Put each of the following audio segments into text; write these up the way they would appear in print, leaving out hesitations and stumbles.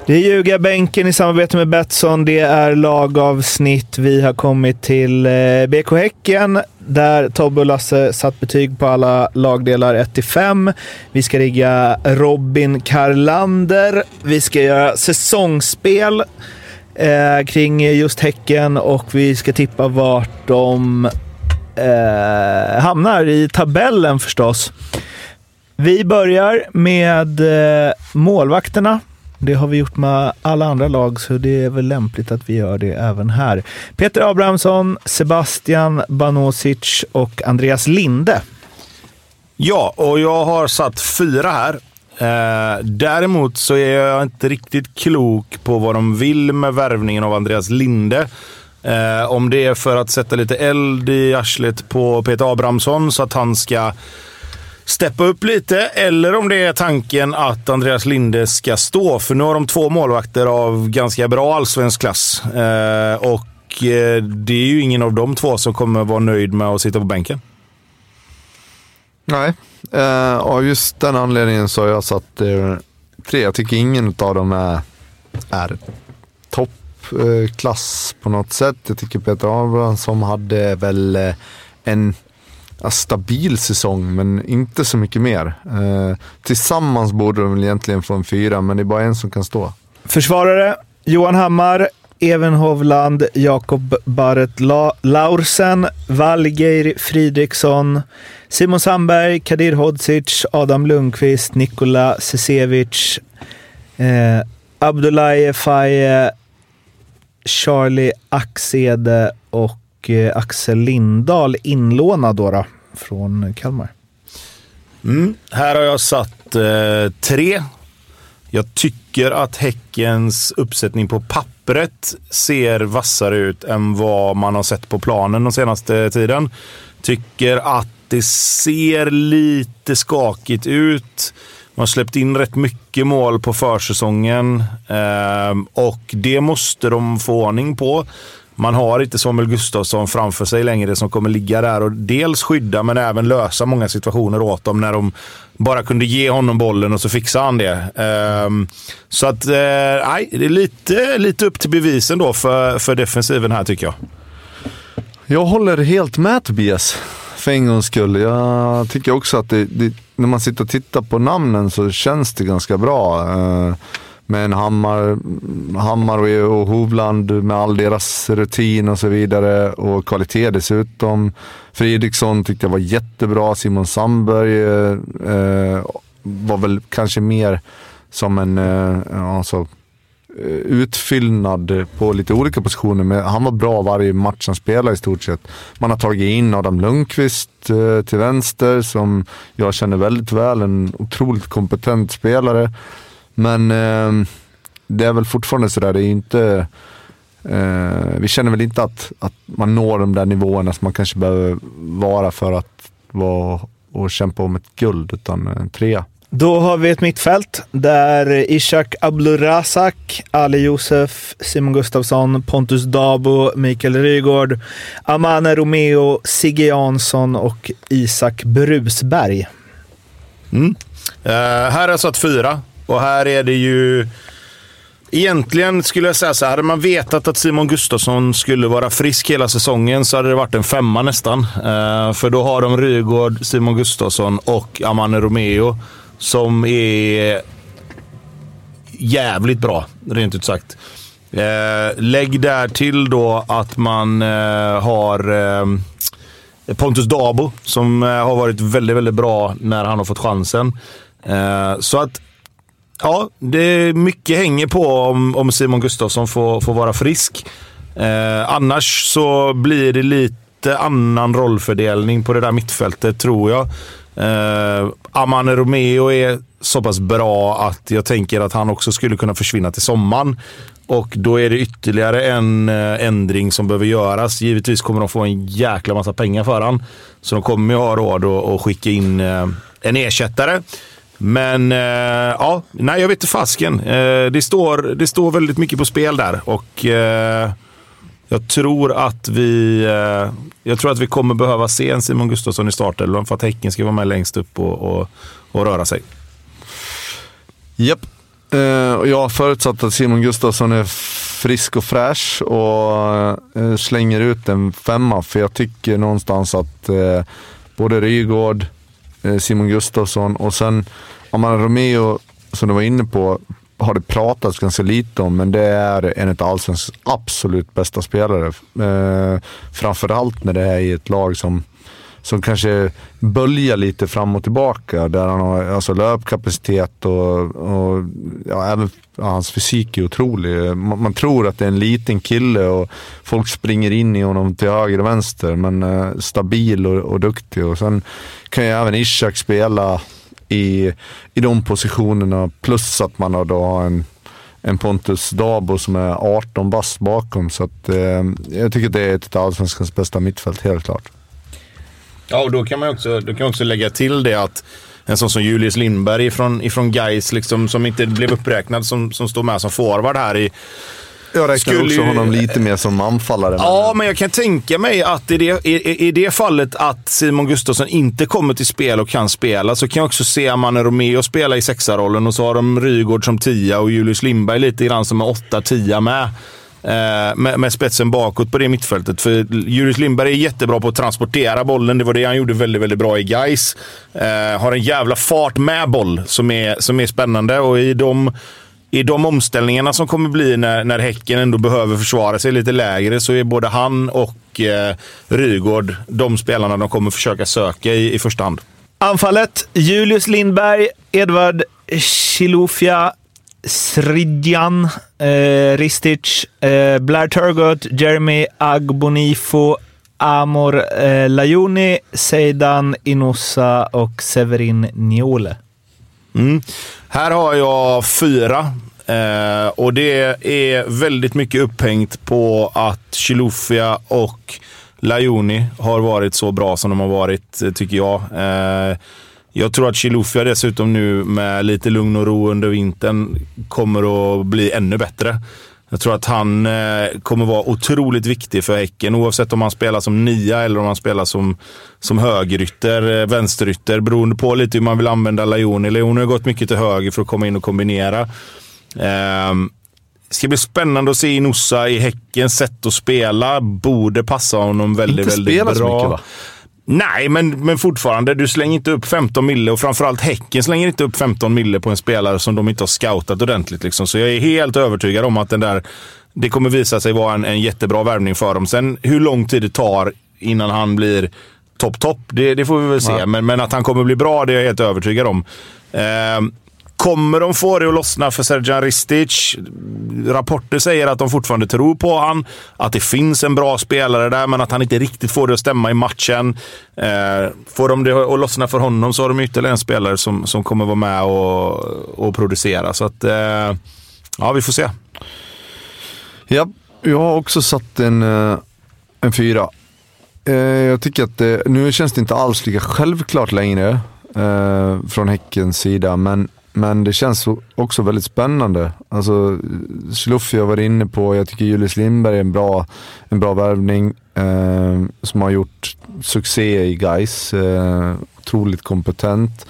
Det är Ljugarbänken i samarbete med Betsson. Det är lagavsnitt. Vi har kommit till BK Häcken där Tobbe och Lasse satt betyg på alla lagdelar 1-5. Vi ska rigga Robin Karlander. Vi ska göra säsongsspel kring just Häcken och vi ska tippa vart de hamnar i tabellen förstås. Vi börjar med målvakterna. Det har vi gjort med alla andra lag så det är väl lämpligt att vi gör det även här. Peter Abrahamsson, Sebastian Banosic och Andreas Linde. Ja, och jag har satt 4 här. Däremot så är jag inte riktigt klok på vad de vill med värvningen av Andreas Linde. Om det är för att sätta lite eld i arslet på Peter Abrahamsson så att han ska steppa upp lite, eller om det är tanken att Andreas Linde ska stå, för nu har de 2 målvakter av ganska bra allsvensk klass och det är ju ingen av de 2 som kommer vara nöjd med att sitta på bänken. Nej, av just den anledningen så har jag satt 3. Jag tycker ingen av dem är toppklass på något sätt. Jag tycker Peter Abrahamsson hade väl en stabil säsong, men inte så mycket mer. Tillsammans borde de väl egentligen få en 4, men det är bara en som kan stå. Försvarare, Johan Hammar, Even Hovland, Jakob Barrett Laursen, Valgeir Fridriksson, Simon Sandberg, Kadir Hodzic, Adam Lundqvist, Nikola Sesevic, Abdullahi Faye, Charlie Axede och Axel Lindahl inlånad då från Kalmar. Här har jag satt 3. Jag tycker att Häckens uppsättning på pappret ser vassare ut än vad man har sett på planen de senaste tiden. Tycker att det ser lite skakigt ut. Man har släppt in rätt mycket mål på försäsongen och det måste de få ordning på. Man har inte Samuel Gustafsson framför sig längre som kommer ligga där och dels skydda men även lösa många situationer åt dem när de bara kunde ge honom bollen och så fixar han det. Så att nej, det är lite upp till bevisen då för defensiven här tycker jag. Jag håller helt med Tobias för en gångs skull. Jag tycker också att det, när man sitter och tittar på namnen så känns det ganska bra. Men Hammar och Hovland med all deras rutin och så vidare och kvalitet dessutom. Fridriksson tyckte jag var jättebra. Simon Sandberg var väl kanske mer som en utfyllnad på lite olika positioner, men han var bra varje match han spelade i stort sett. Man har tagit in Adam Lundqvist till vänster som jag känner väldigt väl, en otroligt kompetent spelare. Men det är väl fortfarande sådär, det är inte vi känner väl inte att man når de där nivåerna som man kanske behöver vara för att vara och kämpa om ett guld, utan 3. Då har vi ett mittfält där Ishak Abdulrazak, Ali Josef, Simon Gustafsson, Pontus Dabo, Mikael Rygaard, Amane Romeo, Sigge Jansson och Isak Brusberg. Här har jag satt 4 och här är det ju egentligen skulle jag säga så här, hade man vetat att Simon Gustafsson skulle vara frisk hela säsongen så hade det varit en 5 nästan. För då har de Rygaard, Simon Gustafsson och Amane Romeo som är jävligt bra, rent ut sagt. Lägg där till då att man har Pontus Dabo som har varit väldigt, väldigt bra när han har fått chansen. Så att ja, det är mycket hänger på om Simon Gustafsson får vara frisk. Annars så blir det lite annan rollfördelning på det där mittfältet tror jag. Amane Romeo är så pass bra att jag tänker att han också skulle kunna försvinna till sommaren. Och då är det ytterligare en ändring som behöver göras. Givetvis kommer de få en jäkla massa pengar för han. Så de kommer ju ha råd att skicka in en ersättare. Men ja, nej jag vet inte fasken. Det står väldigt mycket på spel där. Och jag tror att vi kommer behöva se en Simon Gustafsson i startelvan för att Häcken ska vara med längst upp och röra sig. Japp. Och jag har förutsatt att Simon Gustafsson är frisk och fräsch och slänger ut en 5, för jag tycker någonstans att både Rygaard, Simon Gustafsson och sen Amanda Romeo, som du var inne på, har det pratats ganska lite om, men det är en av Allsvenskans absolut bästa spelare. Framförallt när det är i ett lag som kanske böljar lite fram och tillbaka, där han har alltså löpkapacitet och även hans fysik är otrolig. Man tror att det är en liten kille och folk springer in i honom till höger och vänster, men stabil och duktig. Och sen kan ju även Ishak spela i de positionerna, plus att man då har en Pontus Dabo som är 18 bast bakom, så att jag tycker att det är ett av Allsvenskans bästa mittfält, helt klart. Ja, och då kan man också lägga till det att en sån som Julius Lindberg ifrån Gais, liksom, som inte blev uppräknad som står med som forward här i... Jag räknar också honom lite mer som anfallare. Ja, men jag kan tänka mig att i det fallet att Simon Gustafsson inte kommer till spel och kan spela, så kan jag också se Amanda Romeo spela i 6-rollen, och så har de Rygaard som 10 och Julius Lindberg lite grann som är 8-10 med spetsen bakåt på det mittfältet. För Julius Lindberg är jättebra på att transportera bollen. Det var det han gjorde väldigt, väldigt bra i Gais. Har en jävla fart med boll som är spännande, och i de omställningarna som kommer bli när Häcken ändå behöver försvara sig lite lägre, så är både han och Rygaard de spelarna de kommer försöka söka i första hand. Anfallet: Julius Lindberg, Edvard Chilufya, Sridjan, Ristic, Blair Turgott, Jeremy Agbonifo, Amor Lajoni, Seidan Inusa och Severin Niole. Här har jag 4, och det är väldigt mycket upphängt på att Chilufya och Lajoni har varit så bra som de har varit, tycker jag. Jag tror att Chilufya dessutom nu med lite lugn och ro under vintern kommer att bli ännu bättre. Jag tror att han kommer vara otroligt viktig för Häcken, oavsett om han spelar som 9 eller om han spelar som högerytter, vänsterytter, beroende på lite hur man vill använda Lajoni. Lajoni har gått mycket till höger för att komma in och kombinera. Det ska bli spännande att se Inusa i Häckens sätt att spela. Borde passa honom väldigt, väldigt bra. Inte spela så mycket, va? Nej, men fortfarande, du slänger inte upp 15 mille, och framförallt Häcken slänger inte upp 15 mille på en spelare som de inte har scoutat ordentligt. Liksom. Så jag är helt övertygad om att det kommer visa sig vara en jättebra värvning för dem. Sen hur lång tid det tar innan han blir topp, det får vi väl se. Ja. Men att han kommer bli bra, det är jag helt övertygad om. Kommer de få det att lossna för Srdjan Ristic? Rapporter säger att de fortfarande tror på han, att det finns en bra spelare där, men att han inte riktigt får det att stämma i matchen. Får de det att lossna för honom, så har de ytterligare en spelare som kommer vara med och producera. Så att, ja, vi får se. Ja, jag har också satt en 4. Jag tycker att nu känns det inte alls lika självklart längre från Häckens sida, men det känns också väldigt spännande. Alltså, Chilufya var inne på, jag tycker Julius Lindberg är en bra värvning som har gjort succé i Gais. Otroligt kompetent.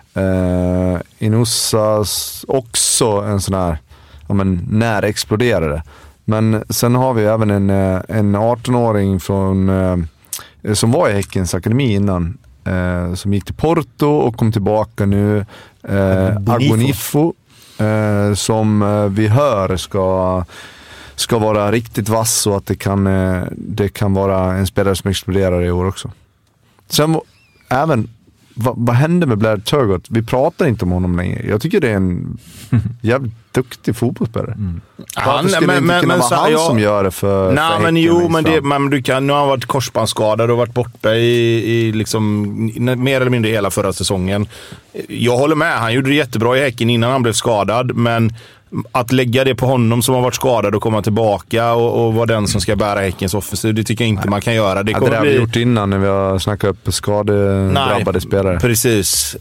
Inusa också en sån här, när exploderade. Men sen har vi även en 18-åring som var i Häckens akademi innan, som gick till Porto och kom tillbaka nu. Agbonifo, som vi hör ska vara riktigt vass, och att det kan vara en spelare som exploderar i år också. Sen även vad hände med Blair Turgott? Vi pratar inte om honom längre. Jag tycker det är en jävligt duktig fotbollsspelare. Varför skulle det inte kunna vara han som gör det för nej, men jo, men du kan, nu har han varit korsbandsskadad och varit borta i liksom mer eller mindre hela förra säsongen. Jag håller med, han gjorde det jättebra i Häcken innan han blev skadad, men att lägga det på honom som har varit skadad och komma tillbaka och vara den som ska bära Häckens offensiv, det tycker jag inte man kan göra. Det har vi gjort innan när vi har snackat upp skadedrabbade spelare. Precis.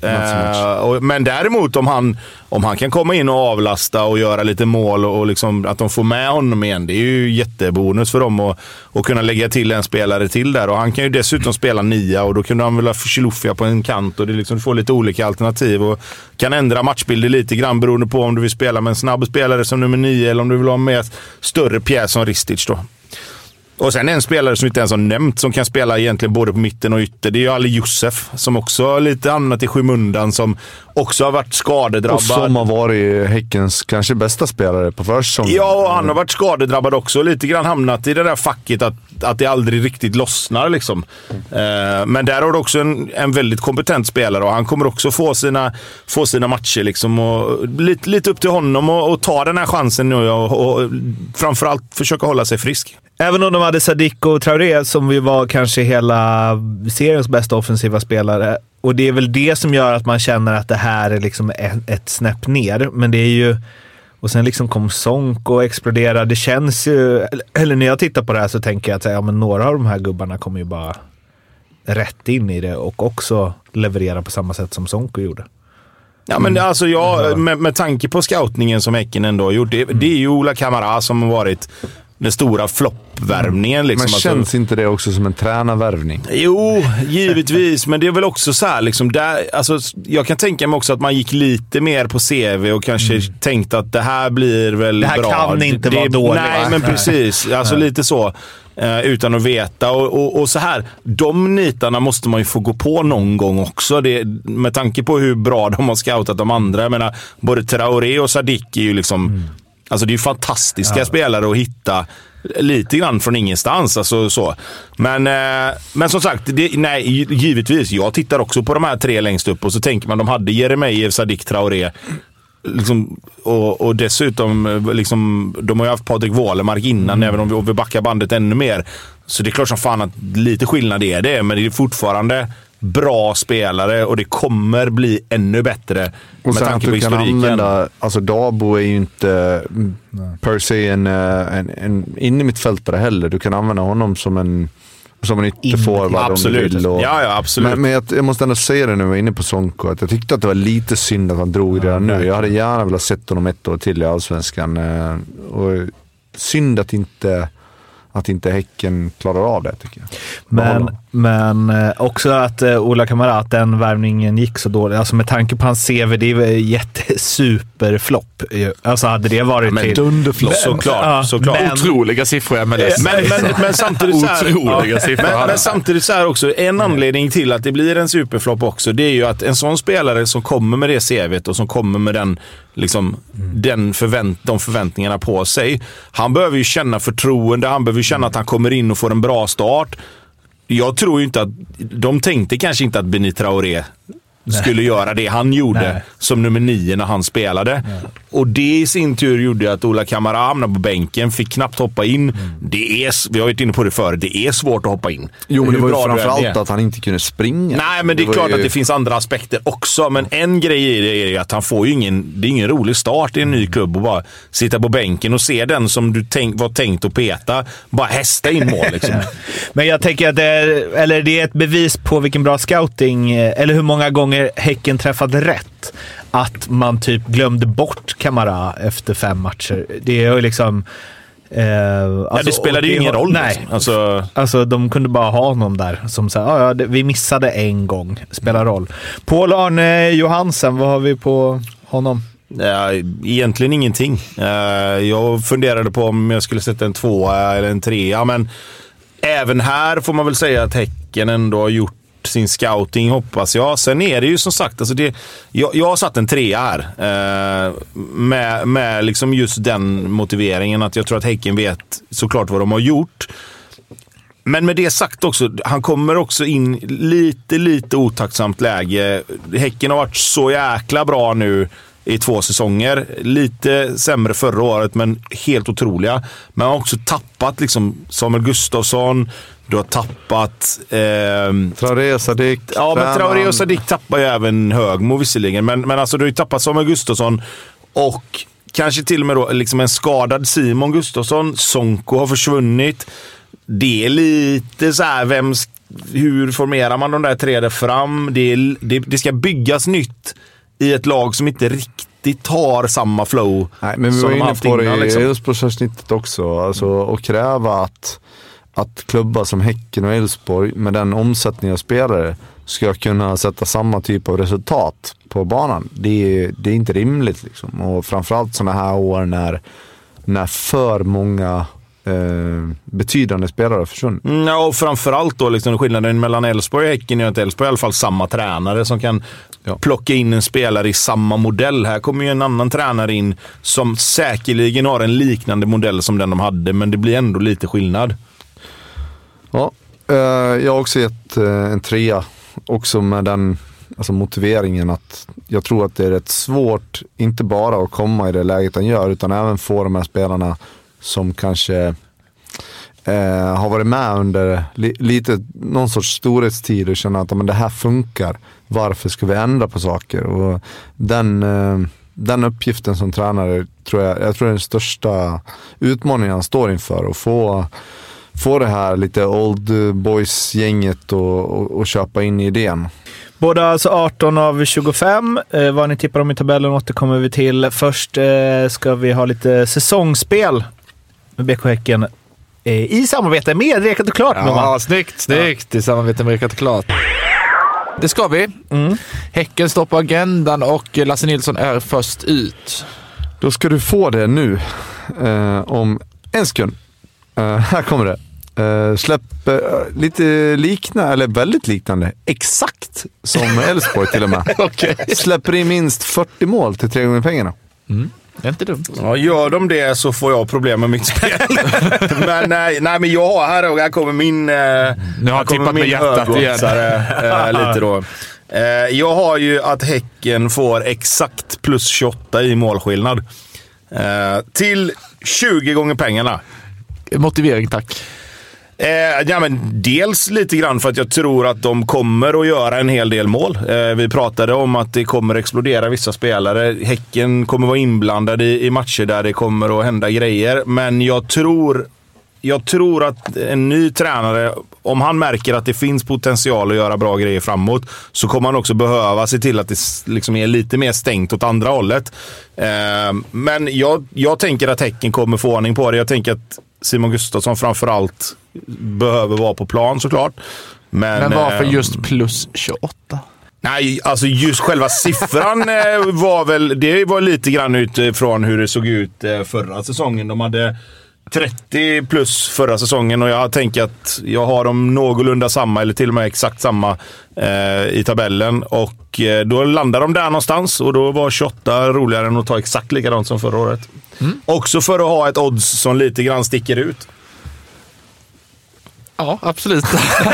Men däremot om han kan komma in och avlasta och göra lite mål och liksom att de får med honom igen, det är ju jättebonus för dem att kunna lägga till en spelare till där. Och han kan ju dessutom spela 9 och då kunde han väl ha Chilufya på en kant och det liksom, du får lite olika alternativ och kan ändra matchbilder lite grann beroende på om du vill spela med en snabb spelare som nummer 9 eller om du vill ha med större pjäs som Ristic då. Och sen en spelare som inte ens har nämnt som kan spela egentligen både på mitten och ytter, det är ju Ali Youssef som också har lite annat i skymundan, som också har varit skadedrabbad. Och som har varit Häckens kanske bästa spelare på försäsongen. Ja, och han har varit skadedrabbad också. Lite grann hamnat i det där facket att det aldrig riktigt lossnar liksom. Men där har du också en väldigt kompetent spelare och han kommer också få sina matcher liksom. Och lite upp till honom och ta den här chansen nu och framförallt försöka hålla sig frisk. Även om de hade Sadik och Traoré som vi var kanske hela seriens bästa offensiva spelare. Och det är väl det som gör att man känner att det här är liksom ett snäpp ner. Men det är ju... Och sen liksom kom Sonk och exploderade. Det känns ju... Eller när jag tittar på det här så tänker jag att ja, men några av de här gubbarna kommer ju bara rätt in i det och också leverera på samma sätt som Sonko gjorde. Ja, men alltså med tanke på scoutningen som Häcken ändå har gjort, det är ju Ola Kamara som har varit den stora floppvärvningen. Liksom. Men känns inte det också som en tränarvärvning? Jo, givetvis. Men det är väl också så här, liksom, alltså, jag kan tänka mig också att man gick lite mer på CV och kanske tänkte att det här blir väl bra. Det här kan inte vara dåligt. Nej, men precis. Alltså lite så. Utan att veta. Och så här, de nitarna måste man ju få gå på någon gång också. Med tanke på hur bra de har scoutat de andra. Jag menar, både Traoré och Sadik är ju liksom... Alltså det är ju fantastiska spelare att hitta lite grann från ingenstans. Alltså, så. Men som sagt, nej, givetvis. Jag tittar också på de här 3 längst upp och så tänker man de hade Jeremejeff, Sadik, Traoré. Liksom, och dessutom liksom, de har ju haft Patrik Wålemark innan, även om vi backar bandet ännu mer. Så det är klart som fan att lite skillnad är det, men det är fortfarande bra spelare och det kommer bli ännu bättre och med tanke på historiken. Alltså Dabo är ju inte per se en innermittfältare heller. Du kan använda honom som en ytterforward om du vill. Ja, absolut. Men jag måste ändå säga det nu, jag var inne på Sonko, att jag tyckte att det var lite synd att han drog det nu. Jag hade gärna velat sett honom 1 år till i Allsvenskan. Och synd att inte Häcken klarar av det, tycker jag. Men också att Ola Kamara, den värvningen gick så dåligt. Alltså med tanke på hans CV, det är väl jättesuperflopp. Alltså hade det varit till... Dunderflopp. Såklart. Otroliga siffror, men samtidigt så här, otroliga siffror. Men samtidigt så här också, en anledning till att det blir en superflopp också, det är ju att en sån spelare som kommer med det CV:t och som kommer med den liksom, de förväntningarna på sig, han behöver ju känna förtroende, han behöver ju känna att han kommer in och får en bra start. Jag tror ju inte att de tänkte kanske inte att Benny Traoré skulle göra det han gjorde som nummer 9 när han spelade. Och det i sin tur gjorde att Ola Kamara hamnade på bänken, fick knappt hoppa in. Vi har varit inne på det förr, det är svårt att hoppa in. Jo, men det var ju framförallt att han inte kunde springa. Nej, men det är klart att det finns andra aspekter också. Men en grej i det är ju att han får ju ingen rolig start i en ny klubb och bara sitta på bänken och se den som du var tänkt att peta, bara hästa in mål liksom. Men jag tänker att det är ett bevis på vilken bra scouting, eller hur många gånger Häcken träffade rätt, att man typ glömde bort Kamara efter 5 matcher. Det är ju liksom alltså, det spelade ju ingen roll. Nej. Alltså de kunde bara ha honom där som sa, vi missade en gång, spelar roll. Paul Arne Johansen, vad har vi på honom? Egentligen ingenting. Jag funderade på om jag skulle sätta en 2 eller en 3, men även här får man väl säga att Häcken ändå har gjort sin scouting, hoppas jag. Sen är det ju som sagt, alltså jag har satt en 3 här med liksom just den motiveringen att jag tror att Häcken vet såklart vad de har gjort. Men med det sagt också, han kommer också in lite otacksamt läge. Häcken har varit så jäkla bra nu i 2 säsonger. Lite sämre förra året, men helt otroliga. Men han har också tappat liksom Samuel Gustafsson. Du har tappat... Traoré, Sadik. Ja, men Traoré och Sadik tappar ju även Högmo visserligen. Men alltså du har ju tappat Samuel Gustafsson och kanske till och med då liksom en skadad Simon Gustafsson. Sonko har försvunnit. Det är lite så här, hur formerar man de där tre där fram? Det ska byggas nytt i ett lag som inte riktigt har samma flow. Nej, men vi var inne på det i Elfsborgssnittet också. Alltså, att kräva att klubbar som Häcken och Elfsborg med den omsättningen av spelare ska kunna sätta samma typ av resultat på banan. Det är inte rimligt liksom. Och framförallt sådana här år när för många betydande spelare försvunnit. Ja, och framförallt då liksom skillnaden mellan Elfsborg och Häcken är att Elfsborg i alla fall samma tränare som kan plocka in en spelare i samma modell. Här kommer ju en annan tränare in som säkerligen har en liknande modell som den de hade, men det blir ändå lite skillnad. Ja, jag har också gett en 3 också med den motiveringen att jag tror att det är rätt svårt inte bara att komma i det läget han gör, utan även få de här spelarna som kanske har varit med under någon sorts storhetstid och känna att men det här funkar. Varför ska vi ändra på saker? Och den uppgiften som tränare tror jag är den största utmaningen han står inför, att få det här lite old boys-gänget och köpa in i idén. Båda alltså 18 av 25. Vad ni tippar om i tabellen återkommer vi till. Först ska vi ha lite säsongsspel med BK Häcken i samarbete med Rekat och Klart. Ja, snyggt. I samarbete med Rekat och Klart. Det ska vi. Häcken står på agendan och Lasse Nilsson är först ut. Då ska du få det nu om en sekund. Här kommer det. Släpp lite liknande, eller väldigt liknande, exakt som Elfsborg till och med. Okay. Släpper in minst 40 mål till 3 gånger pengarna. Det är inte dumt. Ja, gör de det så får jag problem med mitt spel. Men nej, men jag här kommer min nu har tippat med hjärtat igen. Lite då. Jag har ju att Häcken får exakt plus 28 i målskillnad. Till 20 gånger pengarna. Motivering, tack. Ja, men dels lite grann för att jag tror att de kommer att göra en hel del mål. Vi pratade om att det kommer explodera vissa spelare. Häcken kommer vara inblandade i matcher där det kommer att hända grejer. Men jag tror att en ny tränare, om han märker att det finns potential att göra bra grejer framåt, så kommer han också behöva se till att det liksom är lite mer stängt åt andra hållet. Men jag tänker att Häcken kommer få ordning på det. Jag tänker att Simon Gustafsson framförallt behöver vara på plan såklart. Men varför just plus 28? Nej, alltså just själva siffran var lite grann utifrån hur det såg ut förra säsongen. De hade 30 plus förra säsongen och jag tänker att jag har dem någorlunda samma eller till och med exakt samma i tabellen, och då landar de där någonstans, och då var 28 roligare än att ta exakt likadant som förra året. Också för att ha ett odds som lite grann sticker ut. Ja, absolut.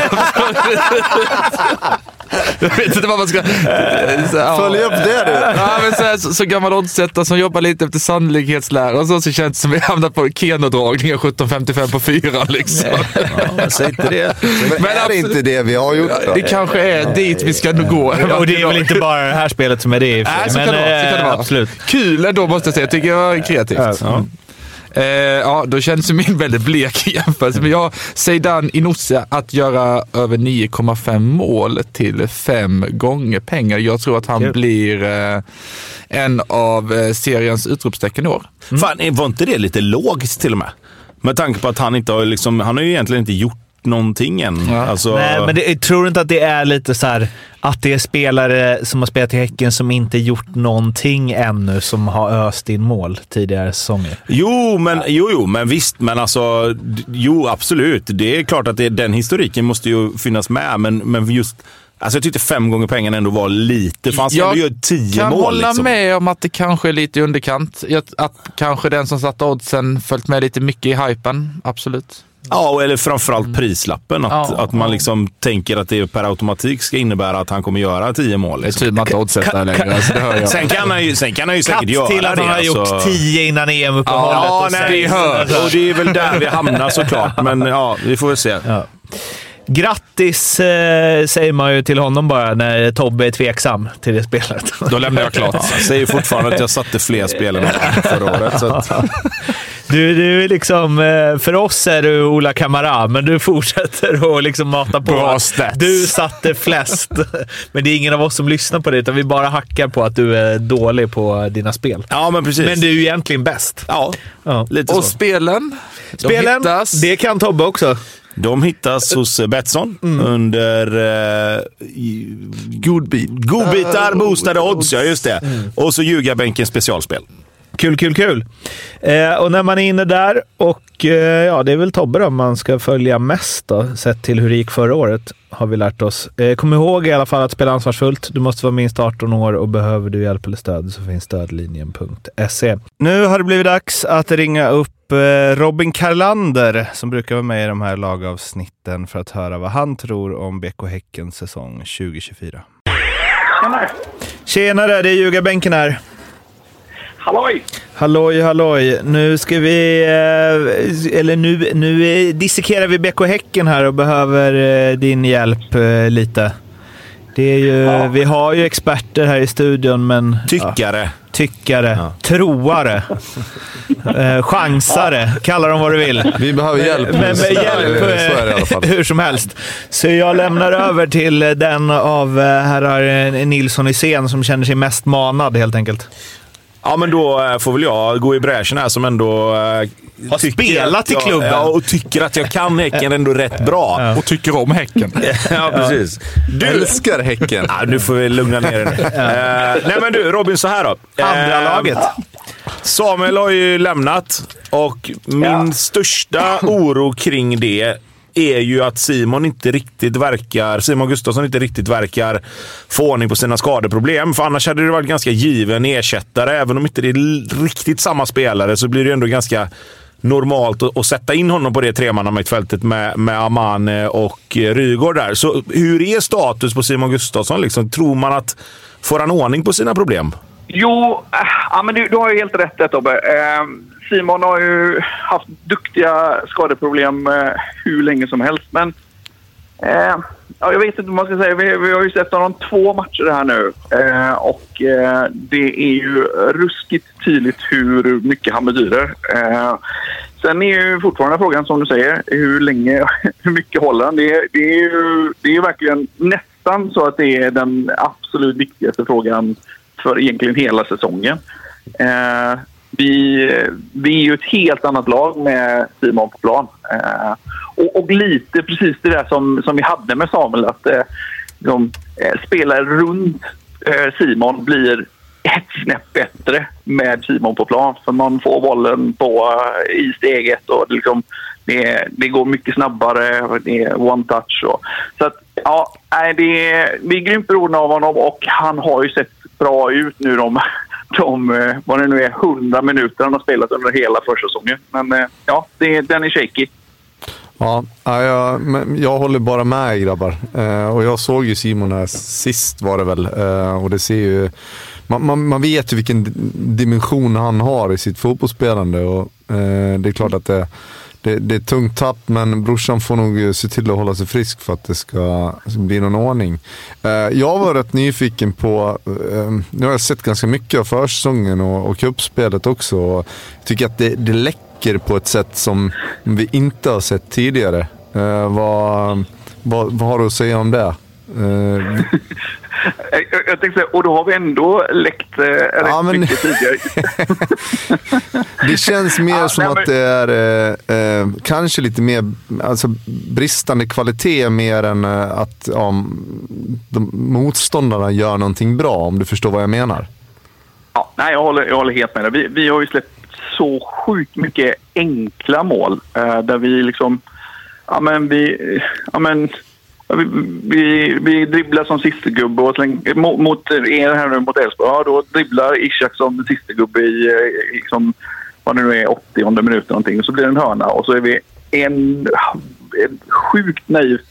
Jag vet inte vad man ska... Följ upp det du. Ja, men så gammal oddsättare som jobbar lite efter sannolikhetslära och så känns det som vi hamnar på Keno-dragningen 17,55 på 4 liksom. Ja, säg inte det. Men är det inte det vi har gjort då? Det kanske är dit vi ska gå. Och det är väl inte bara det här spelet som är det. Nej, så kan det vara. Absolut. Kul ändå måste jag säga. Jag tycker jag är kreativt. Ja, då känns ju min väldigt blek i jämförelse. Men jag Zeidan Inoussi att göra över 9,5 mål till 5 gånger pengar. Jag tror att han blir en av seriens utropstecken i år. Fan, var inte det lite logiskt till och med? Med tanke på att han inte har han har ju egentligen inte gjort någonting än. Ja. Alltså... Nej, men jag tror inte att det är lite så här att det är spelare som har spelat i Häcken som inte gjort någonting ännu som har öst in mål tidigare säsonger. Jo, men visst, men alltså absolut. Det är klart att den historiken måste ju finnas med, men just alltså jag tyckte 5 gånger pengarna ändå var lite. Fanns det ju 10 mål. Jag kan hålla liksom med om att det kanske är lite i underkant. Att kanske den som satt oddsen följt med lite mycket i hypen. Absolut. Ja, eller framförallt prislappen. Att man liksom tänker att det per automatik ska innebära att han kommer göra 10 mål. Liksom. Det är tydligt att man inte oddsätter längre. Alltså, det hör jag. Sen kan han ju säkert göra det. Till att han har gjort 10 innan EM-uppehållet. Ja, nej, och det är väl där vi hamnar såklart. Men ja, vi får väl se. Ja. Grattis säger man ju till honom bara när Tobbe är tveksam till det spelet. Då lämnar jag klart. Jag säger fortfarande att jag satte fler spel än förra året. Så att... Du är liksom, för oss är du Ola Kamara, men du fortsätter att liksom mata på. Bra stats. Du satte flest. Men det är ingen av oss som lyssnar på det, utan vi bara hackar på att du är dålig på dina spel. Ja, men precis. Men du är ju egentligen bäst. Ja, lite Och så. Spelen, det kan Tobbe också. De hittas hos Betsson under godbitar, boostade odds, ja just det. Och så Ljugarbänken specialspel. Kul. Och när man är inne där och ja, det är väl Tobbe då man ska följa mest då, sett till hur det gick förra året, har vi lärt oss. Kom ihåg i alla fall att spela ansvarsfullt. Du måste vara minst 18 år och behöver du hjälp eller stöd så finns stödlinjen.se. Nu har det blivit dags att ringa upp Robin Karlander som brukar vara med i de här lagavsnitten för att höra vad han tror om BK Häckens säsong 2024. Tjenare, det är Ljugarbänken här. Halloj. Nu ska vi, nu dissekerar vi BK Häcken här och behöver din hjälp lite. Det är ju, vi har ju experter här i studion, men... Tyckare, troare, chansare, kalla dem vad du vill. Vi behöver hjälp. Men med hjälp, så är det i alla fall. Hur som helst. Så jag lämnar över till den av herrar Nilsson i scen som känner sig mest manad helt enkelt. Ja, men då får väl jag gå i bräschen här som ändå har spelat i klubben. Ja, och tycker att jag kan Häcken ändå rätt bra. Ja. Och tycker om Häcken. Ja, precis. Du älskar Häcken. Ja, nu får vi lugna ner den. Nej, men du, Robin, så här då. Andra laget. Samuel har ju lämnat och min största oro kring det är ju att Simon Gustafsson inte riktigt verkar få ordning på sina skadeproblem. För annars hade det varit ganska given ersättare. Även om inte det är riktigt samma spelare så blir det ändå ganska normalt att sätta in honom på det tremannamittfältet med Amane och Rygaard där. Så hur är status på Simon Gustafsson? Liksom? Tror man att får han ordning på sina problem? Jo, men du har ju helt rätt där, Tobbe. Simon har ju haft duktiga skadeproblem hur länge som helst. Men jag vet inte vad man ska säga. Vi har ju sett honom 2 matcher här nu. Och det är ju ruskigt tydligt hur mycket han betyder. Sen är ju fortfarande frågan, som du säger, hur mycket håller han? Det är ju verkligen nästan så att det är den absolut viktigaste frågan för egentligen hela säsongen. Vi är ju ett helt annat lag med Simon på plan. Och lite precis det där som vi hade med Samuel, att de spelare runt Simon blir ett snäpp bättre med Simon på plan. För man får bollen i steget och liksom, det går mycket snabbare, det är one touch. Så att, ja, vi är grymt beroende av honom och han har ju sett bra ut nu de vad det nu är, 100 minuter han har spelat under hela försäsongen. Men ja, den är shaky. Ja, jag håller bara med, grabbar. Och jag såg ju Simon här sist, var det väl. Och det ser ju... Man vet ju vilken dimension han har i sitt fotbollsspelande. Och det är klart att det är tungt tapp, men brorsan får nog se till att hålla sig frisk för att det ska bli någon ordning. Jag var rätt nyfiken på, nu har jag sett ganska mycket av försäsongen och cupspelet också. Och jag tycker att det läcker på ett sätt som vi inte har sett tidigare. Vad har du att säga om det? Jag tänkte säga, och då har vi ändå läckt mycket tidigare. Det känns mer som att det är kanske lite mer alltså bristande kvalitet mer än att de motståndarna gör någonting bra, om du förstår vad jag menar. Ja, nej, jag håller helt med dig. Vi har ju släppt så sjukt mycket enkla mål där vi liksom vi dribblar som sista gubbe och mot Elfsborg. Ja, då dribblar Ishak som sista gubbe i liksom, vad det nu är, 80:e minuten någonting, och så blir det en hörna och så är vi en sjukt naivt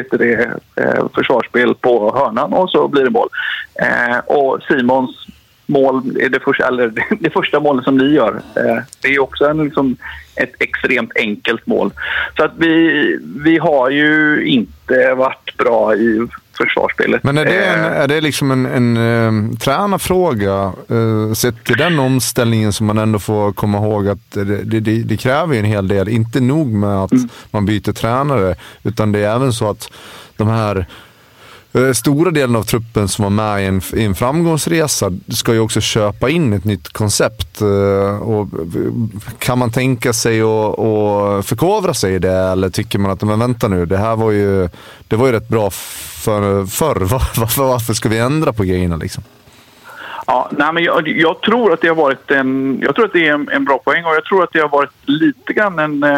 försvarsspel på hörnan och så blir det mål. Och Simons mål är det första målet som ni gör. Det är också ett extremt enkelt mål. Så att vi har ju inte varit bra i försvarsspelet. Men är det liksom en tränarfråga sett till den omställningen som man ändå får komma ihåg att det kräver ju en hel del. Inte nog med att man byter tränare, utan det är även så att de här stora delen av truppen som var med i en framgångsresa ska ju också köpa in ett nytt koncept. Och kan man tänka sig att förkovra sig i det, eller tycker man att men vänta nu, det var ju rätt bra förr. Varför ska vi ändra på grejerna liksom? Ja, nej, men jag tror att det har varit en bra poäng, och jag tror att det har varit lite grann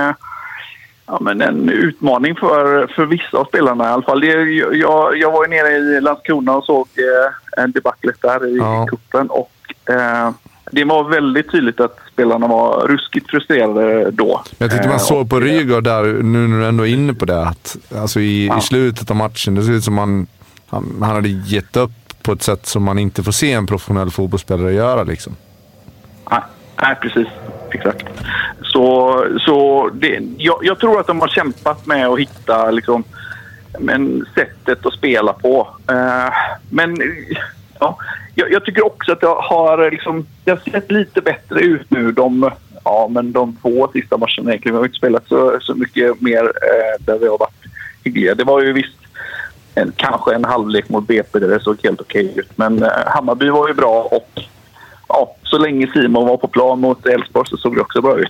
en utmaning för vissa av spelarna i alla fall. Jag var ju nere i Landskrona och såg en debaclet där i kuppen, och det var väldigt tydligt att spelarna var ruskigt frustrerade då. Jag tyckte man såg på Rygaard där, nu när du ändå är inne på det, att alltså i slutet av matchen, det ser ut som han hade gett upp på ett sätt som man inte får se en professionell fotbollsspelare göra liksom. Nej, precis. Exakt. Så jag tror att de har kämpat med att hitta sättet att spela på. Men ja, jag tycker också att det har sett lite bättre ut nu. De 2 sista matcherna egentligen. Vi har inte spelat så mycket mer där vi har varit hyggliga. Det var ju visst kanske en halvlek mot BP där det såg helt okej ut. Men Hammarby var ju bra, och så länge Simon var på plan mot Elfsborg så såg det också bra ut.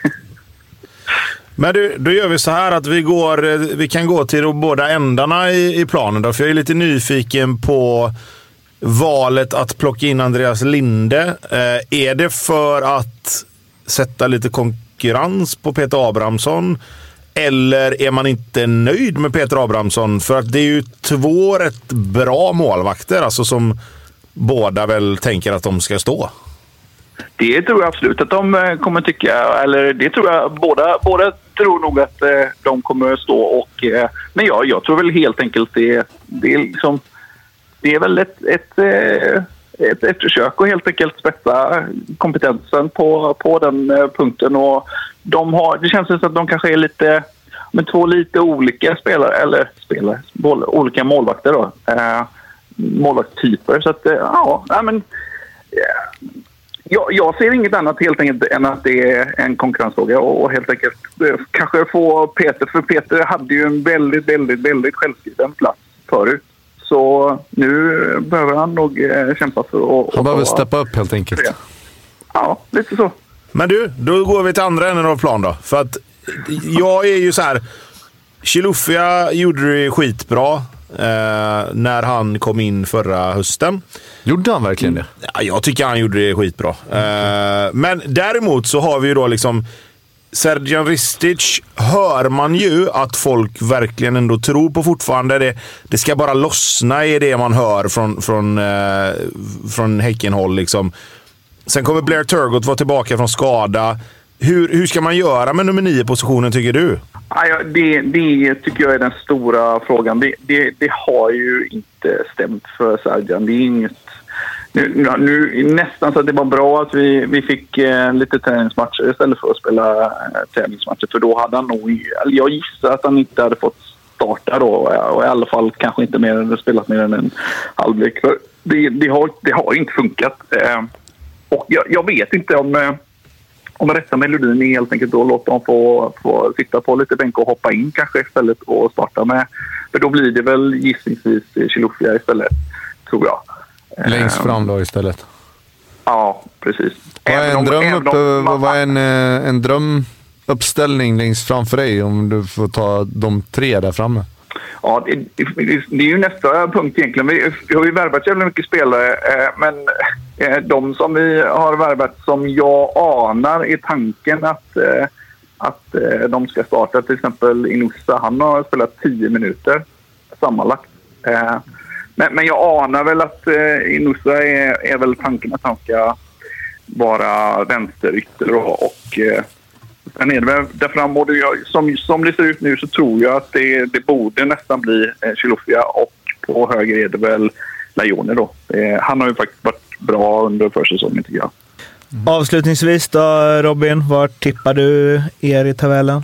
Men då gör vi så här att vi kan gå till de båda ändarna i planen då, för jag är lite nyfiken på valet att plocka in Andreas Linde. Är det för att sätta lite konkurrens på Peter Abrahamsson, eller är man inte nöjd med Peter Abrahamsson? För att det är ju 2 rätt bra målvakter, alltså som båda väl tänker att de ska stå. Det tror jag absolut att de kommer tycka, eller det tror jag båda tror nog att de kommer stå, och men jag tror väl helt enkelt det är väl ett försök att helt enkelt spetsa kompetensen på den punkten, och det känns som att de kanske är lite, men 2 lite olika olika målvakter då. Målvaktstyper, så att jag ser inget annat helt enkelt än att det är en konkurrensfråga, och helt enkelt kanske få Peter, för Peter hade ju en väldigt, väldigt, väldigt självskriven plats förut, så nu behöver han nog kämpa för att... Han behöver steppa upp helt enkelt. Ja, lite så. Men du, då går vi till andra änden av plan då, för att jag är ju så här, Chilufya gjorde det skitbra när han kom in förra hösten. Gjorde han verkligen det? Ja, jag tycker han gjorde det skitbra. Men däremot så har vi ju då Srdjan Ristic, hör man ju att folk verkligen ändå tror på fortfarande. Det ska bara lossna i det man hör från Häckenhåll liksom. Sen kommer Blair Turgott vara tillbaka från skada. Hur ska man göra med nummer 9-positionen, tycker du? Det tycker jag är den stora frågan. Det har ju inte stämt för Srdjan. Det är inget... Nu nästan så att det var bra att vi fick lite träningsmatcher istället för att spela tävlingsmatcher. För då hade han nog... Jag gissar att han inte hade fått starta då. Och i alla fall kanske inte spelat mer än en halvlek. För det har inte funkat. Och jag vet inte om rätta melodin är helt enkelt då låta dem få sitta på lite bänk och hoppa in kanske istället och starta med. För då blir det väl gissningsvis Chilufya istället, tror jag. Längst fram då istället. Ja, precis. Vad är en drömuppställning längst fram för dig om du får ta de 3 där framme? Ja, det är ju nästa punkt egentligen. Vi har ju värvat jävligt mycket spelare, men de som vi har värvat som jag anar i tanken att de ska starta, till exempel Inusa, han har spelat 10 minuter sammanlagt. Men jag anar väl att Inusa är väl tanken att han ska vara vänsterytter och sen är det väl där framme, som det ser ut nu så tror jag att det borde nästan bli Chilufya, och på höger är det väl Lajoni då. Han har ju faktiskt varit bra under försäsongen tycker jag. Avslutningsvis då, Robin, var tippar du er i tabellen?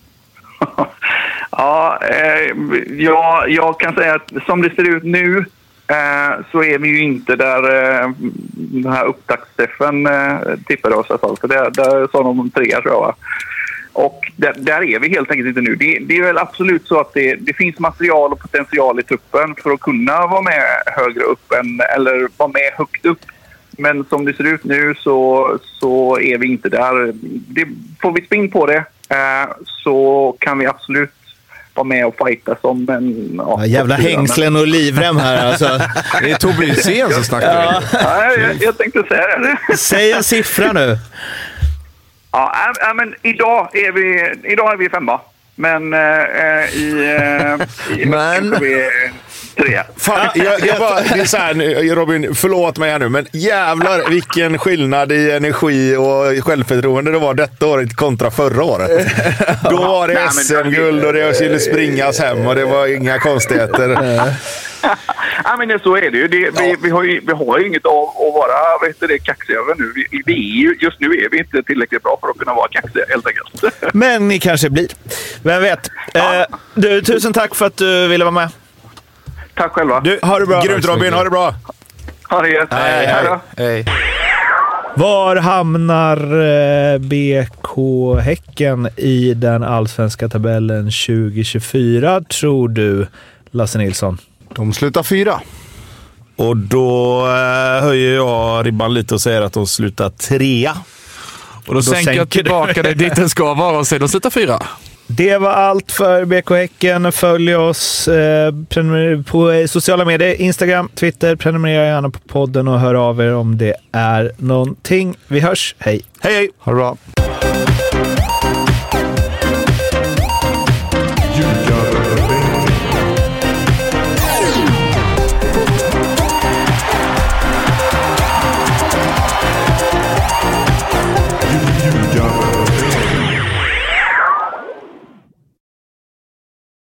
Jag kan säga att som det ser ut nu så är vi ju inte där den här upptaktsteffen tippade oss i alla fall. För där sa de 3 tror jag, va? Och där är vi helt enkelt inte nu. Det är väl absolut så att det finns material och potential i truppen för att kunna vara med högre upp eller vara med högt upp. Men som det ser ut nu så är vi inte där. Får vi spring på det så kan vi absolut vara med och fighta som en... Ja, jävla hängslen och livrem här alltså. Det är Tobbe Hysén som snackar. Ja, jag tänkte säga det. Säg en siffra nu. Ja, men idag är vi 5. Men Men vi 3. Fan, jag bara, det är så här, Robin, förlåt mig här nu, men jävlar vilken skillnad i energi och självförtroende det var detta året kontra förra året. Då var det SM-guld och det skulle springas hem och det var inga konstigheter. Ja, men så är det ju. Vi har ju inget att vara kaxiga över nu. Just nu är vi inte tillräckligt bra för att kunna vara kaxiga helt enkelt. Men ni kanske blir. Vem vet. Du, tusen tack för att du ville vara med. Tack själva. Du, ha det bra. Grymt Robin, ha det bra. Ha det gött. Hej då. hej. Var hamnar BK Häcken i den allsvenska tabellen 2024, tror du, Lasse Nilsson? De slutar 4. Och då höjer jag ribban lite och säger att de slutar 3. Och då sänker jag tillbaka det dit den ska vara och säger de slutar 4. Det var allt för BK Häcken. Följ oss på sociala medier, Instagram, Twitter. Prenumerera gärna på podden och hör av er om det är någonting. Vi hörs. Hej! Hej, hej! Ha det bra.